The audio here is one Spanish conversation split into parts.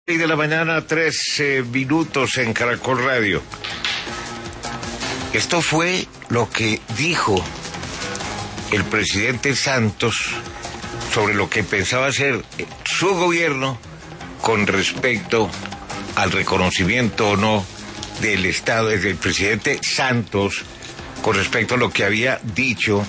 De la mañana, 13 minutos en Caracol Radio. Esto fue lo que dijo el presidente Santos sobre lo que pensaba hacer su gobierno con respecto al reconocimiento o no del Estado, desde el presidente Santos, con respecto a lo que había dicho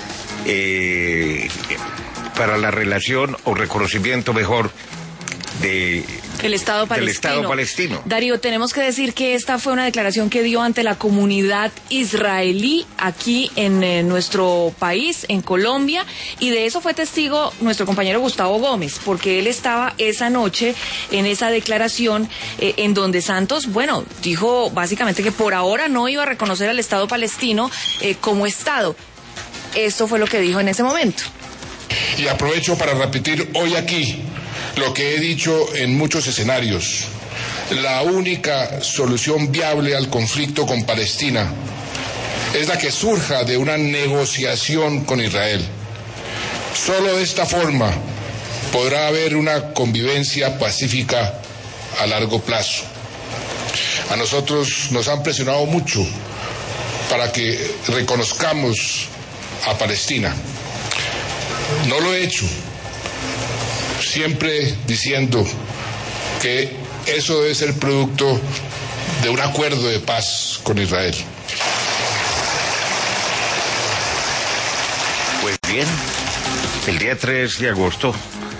para la relación o reconocimiento mejor del Estado palestino. Darío, tenemos que decir que esta fue una declaración que dio ante la comunidad israelí aquí en nuestro país, en Colombia, y de eso fue testigo nuestro compañero Gustavo Gómez, porque él estaba esa noche en esa declaración en donde Santos, dijo básicamente que por ahora no iba a reconocer al Estado palestino como Estado. Esto fue lo que dijo en ese momento. Y aprovecho para repetir hoy aquí lo que he dicho en muchos escenarios. La única solución viable al conflicto con Palestina es la que surja de una negociación con Israel. Solo de esta forma podrá haber una convivencia pacífica a largo plazo. A nosotros nos han presionado mucho para que reconozcamos a Palestina. No lo he hecho, siempre diciendo que eso debe ser producto de un acuerdo de paz con Israel. Pues bien, el día 3 de agosto,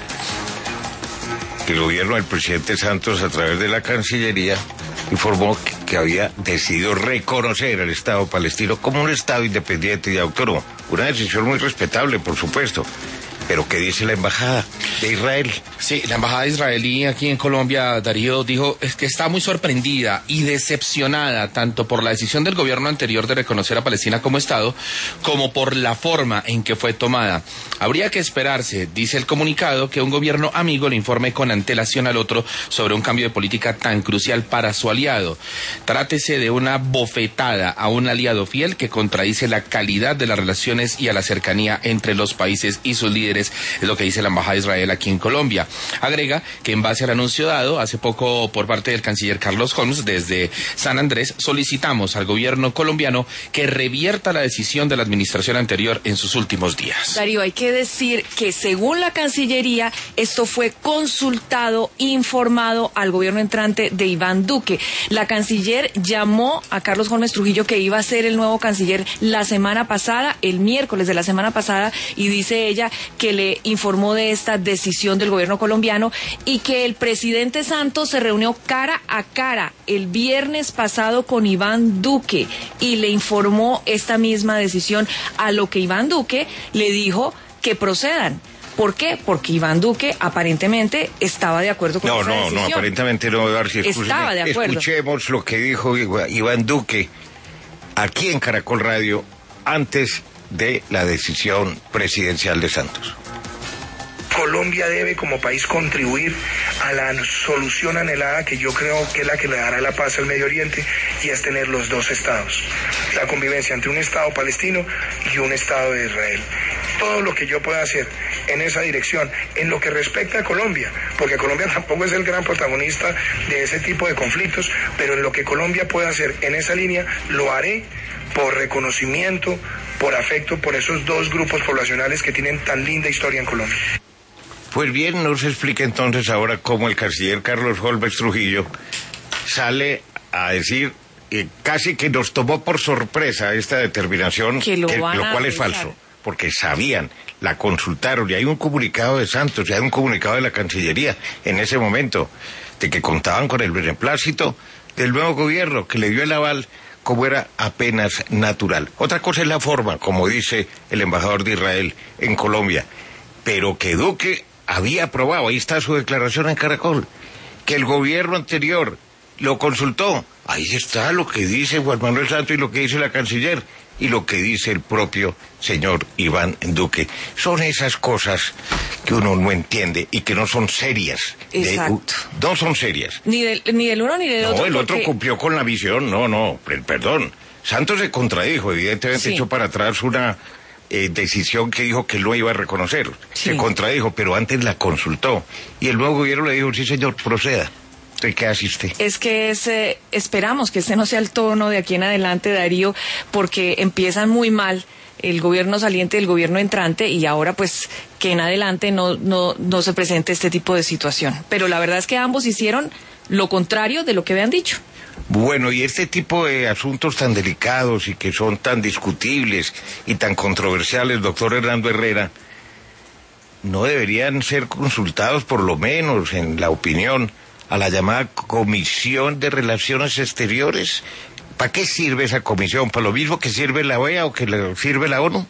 el gobierno del presidente Santos, a través de la Cancillería, informó que había decidido reconocer al Estado palestino como un Estado independiente y autónomo. Una decisión muy respetable, por supuesto. Pero ¿qué dice la embajada de Israel? Sí, la embajada israelí aquí en Colombia, Darío, dijo que está muy sorprendida y decepcionada tanto por la decisión del gobierno anterior de reconocer a Palestina como Estado, como por la forma en que fue tomada. Habría que esperarse, dice el comunicado, que un gobierno amigo le informe con antelación al otro sobre un cambio de política tan crucial para su aliado. Trátese de una bofetada a un aliado fiel que contradice la calidad de las relaciones y a la cercanía entre los países y sus líderes, es lo que dice la embajada de Israel aquí en Colombia. Agrega que en base al anuncio dado hace poco por parte del canciller Carlos Holmes desde San Andrés, solicitamos al gobierno colombiano que revierta la decisión de la administración anterior en sus últimos días. Darío, hay que decir que según la Cancillería, esto fue consultado, informado al gobierno entrante de Iván Duque. La canciller llamó a Carlos Holmes Trujillo, que iba a ser el nuevo canciller la semana pasada, el miércoles de la semana pasada, y dice ella que le informó de esta decisión del gobierno colombiano y que el presidente Santos se reunió cara a cara el viernes pasado con Iván Duque y le informó esta misma decisión, a lo que Iván Duque le dijo que procedan. ¿Por qué? Porque Iván Duque aparentemente estaba de acuerdo con esa decisión. No, aparentemente no, Darcy. Estaba de acuerdo. Escuchemos lo que dijo Iván Duque aquí en Caracol Radio antes de la decisión presidencial de Santos. Colombia debe como país contribuir a la solución anhelada, que yo creo que es la que le dará la paz al Medio Oriente, y es tener los dos estados, la convivencia entre un Estado palestino y un Estado de Israel. Todo lo que yo pueda hacer en esa dirección, en lo que respecta a Colombia, porque Colombia tampoco es el gran protagonista de ese tipo de conflictos, pero en lo que Colombia pueda hacer en esa línea, lo haré por reconocimiento, por afecto, por esos dos grupos poblacionales que tienen tan linda historia en Colombia. Pues bien, nos explica entonces ahora cómo el canciller Carlos Holmes Trujillo sale a decir casi que nos tomó por sorpresa esta determinación, lo cual es falso, porque sabían, la consultaron, y hay un comunicado de Santos, y hay un comunicado de la Cancillería en ese momento, de que contaban con el beneplácito del nuevo gobierno, que le dio el aval como era apenas natural. Otra cosa es la forma, como dice el embajador de Israel en Colombia, pero que Duque había aprobado, ahí está su declaración en Caracol, que el gobierno anterior lo consultó. Ahí está lo que dice Juan Manuel Santos y lo que dice la canciller y lo que dice el propio señor Iván Duque. Son esas cosas que uno no entiende y que no son serias. Exacto. No son serias. Ni del uno ni del otro. No, el otro cumplió con la visión, perdón. Santos se contradijo, evidentemente sí. Echó para atrás una decisión que dijo que no iba a reconocer. Sí. Se contradijo, pero antes la consultó. Y el nuevo gobierno le dijo, sí señor, proceda. ¿De qué hace usted? Es que esperamos que ese no sea el tono de aquí en adelante, Darío, porque empiezan muy mal el gobierno saliente y el gobierno entrante, y ahora pues que en adelante no se presente este tipo de situación. Pero la verdad es que ambos hicieron lo contrario de lo que habían dicho. Bueno, y este tipo de asuntos tan delicados y que son tan discutibles y tan controversiales, doctor Hernando Herrera, ¿no deberían ser consultados por lo menos, en la opinión, a la llamada Comisión de Relaciones Exteriores? ¿Para qué sirve esa comisión? ¿Para lo mismo que sirve la OEA o que sirve la ONU?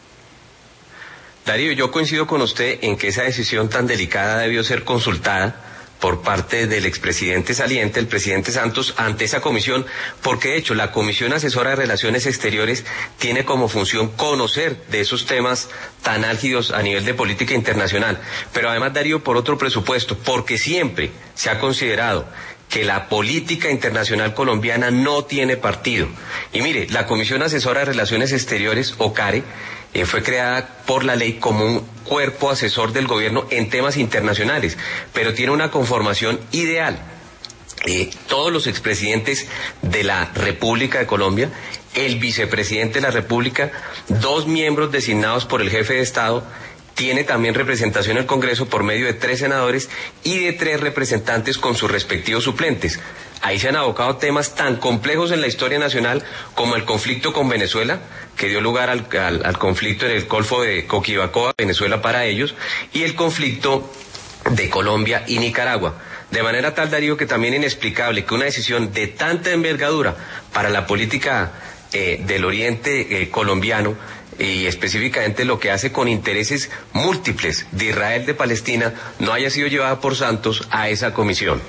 Darío, yo coincido con usted en que esa decisión tan delicada debió ser consultada por parte del expresidente saliente, el presidente Santos, ante esa comisión, porque de hecho la Comisión Asesora de Relaciones Exteriores tiene como función conocer de esos temas tan álgidos a nivel de política internacional. Pero además, Darío, por otro presupuesto, porque siempre se ha considerado que la política internacional colombiana no tiene partido. Y mire, la Comisión Asesora de Relaciones Exteriores, OCARE, fue creada por la ley como un cuerpo asesor del gobierno en temas internacionales, pero tiene una conformación ideal. Todos los expresidentes de la República de Colombia, el vicepresidente de la República, 2 miembros designados por el jefe de Estado, tiene también representación en el Congreso por medio de 3 senadores y de 3 representantes con sus respectivos suplentes. Ahí se han abocado temas tan complejos en la historia nacional como el conflicto con Venezuela, que dio lugar al conflicto en el Golfo de Coquibacoa, Venezuela para ellos, y el conflicto de Colombia y Nicaragua. De manera tal, Darío, que también es inexplicable que una decisión de tanta envergadura para la política del oriente colombiano, y específicamente lo que hace con intereses múltiples de Israel, de Palestina, no haya sido llevada por Santos a esa comisión.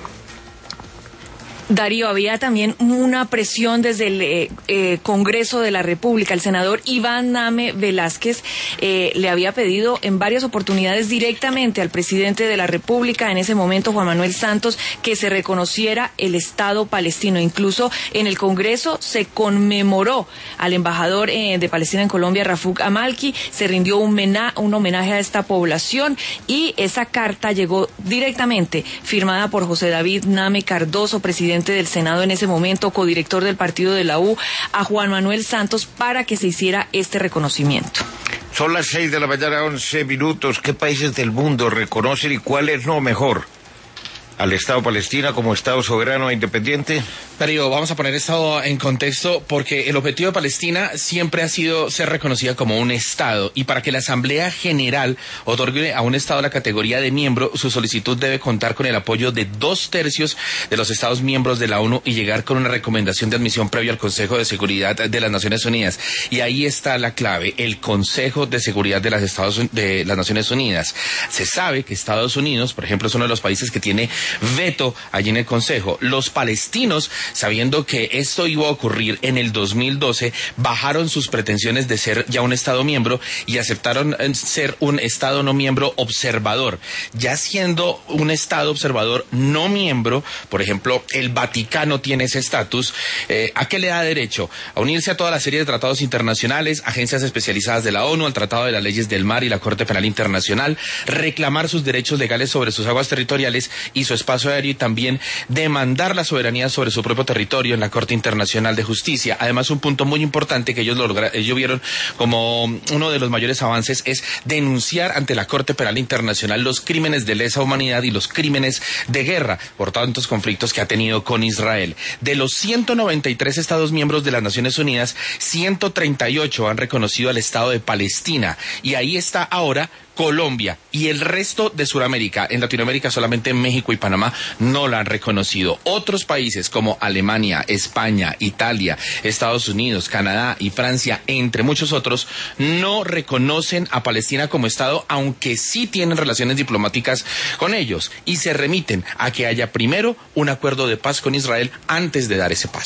Darío, había también una presión desde el Congreso de la República. El senador Iván Name Velázquez le había pedido en varias oportunidades directamente al presidente de la República, en ese momento Juan Manuel Santos, que se reconociera el Estado palestino. Incluso en el Congreso se conmemoró al embajador de Palestina en Colombia, Rafuk Amalki, se rindió un homenaje a esta población, y esa carta llegó directamente firmada por José David Name Cardoso, presidente del Senado en ese momento, codirector del partido de la U, a Juan Manuel Santos, para que se hiciera este reconocimiento. Son las 6 de la mañana, 11 minutos. ¿Qué países del mundo reconocen y cuáles no mejor al Estado palestino como Estado soberano e independiente? Darío, vamos a poner esto en contexto porque el objetivo de Palestina siempre ha sido ser reconocida como un Estado, y para que la Asamblea General otorgue a un Estado la categoría de miembro, su solicitud debe contar con el apoyo de 2/3 de los Estados miembros de la ONU y llegar con una recomendación de admisión previa al Consejo de Seguridad de las Naciones Unidas. Y ahí está la clave, el Consejo de Seguridad de las Naciones Unidas. Se sabe que Estados Unidos, por ejemplo, es uno de los países que tiene veto allí en el Consejo. Los palestinos, sabiendo que esto iba a ocurrir en el 2012, bajaron sus pretensiones de ser ya un Estado miembro y aceptaron ser un Estado no miembro observador. Ya siendo un Estado observador no miembro, por ejemplo, el Vaticano tiene ese estatus. ¿A qué le da derecho? A unirse a toda la serie de tratados internacionales, agencias especializadas de la ONU, al Tratado de las Leyes del Mar y la Corte Penal Internacional, reclamar sus derechos legales sobre sus aguas territoriales y su espacio aéreo, y también demandar la soberanía sobre su propio territorio en la Corte Internacional de Justicia. Además, un punto muy importante que ellos vieron como uno de los mayores avances es denunciar ante la Corte Penal Internacional los crímenes de lesa humanidad y los crímenes de guerra por tantos conflictos que ha tenido con Israel. De los 193 Estados miembros de las Naciones Unidas, 138 han reconocido al Estado de Palestina, y ahí está ahora Colombia y el resto de Sudamérica. En Latinoamérica solamente México y Panamá no la han reconocido. Otros países como Alemania, España, Italia, Estados Unidos, Canadá y Francia, entre muchos otros, no reconocen a Palestina como Estado, aunque sí tienen relaciones diplomáticas con ellos, y se remiten a que haya primero un acuerdo de paz con Israel antes de dar ese paso.